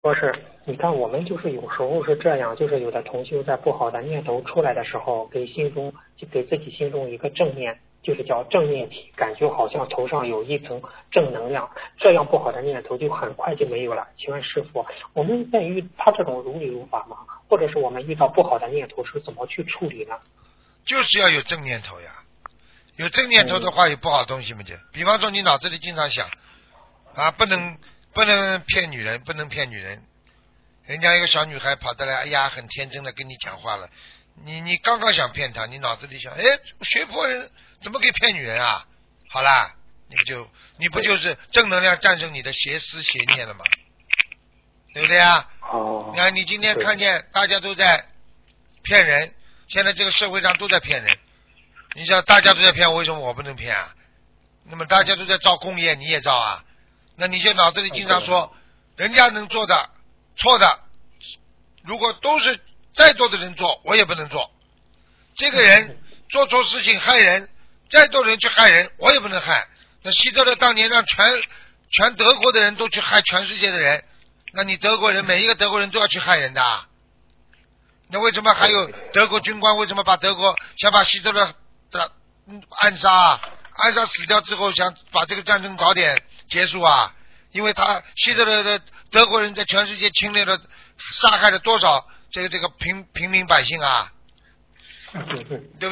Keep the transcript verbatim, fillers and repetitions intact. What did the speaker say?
说是，你看我们就是有时候是这样，就是有的同修在不好的念头出来的时候，给心中就给自己心中一个正念，就是叫正念体，感觉好像头上有一层正能量，这样不好的念头就很快就没有了。请问师傅，我们在遇他这种如理如法吗？或者是我们遇到不好的念头是怎么去处理呢？ 就是要有正念头呀，有正念头的话，有不好的东西没就，比方说你脑子里经常想啊，不能不能骗女人，不能骗女人。人家一个小女孩跑得来，哎呀，很天真的跟你讲话了，你你刚刚想骗她，你脑子里想，哎，学佛人怎么可以骗女人啊？好啦，你不就你不就是正能量战胜你的邪思邪念了吗？对不对啊？ 哦， 你看你今天看见大家都在骗人，现在这个社会上都在骗人，你想大家都在骗，为什么我不能骗啊？那么大家都在造工业，你也造啊？那你就脑子里经常说，人家能做的错的，如果都是再多的人做，我也不能做。这个人做错事情害人，再多人去害人，我也不能害。那希特勒当年让全全德国的人都去害全世界的人，那你德国人每一个德国人都要去害人的，那为什么还有德国军官为什么把德国想把希特勒的暗杀啊？暗杀死掉之后想把这个战争早点结束啊？因为他希特勒的德国人在全世界侵略了杀害了多少这个这个平平民百姓啊？对不对？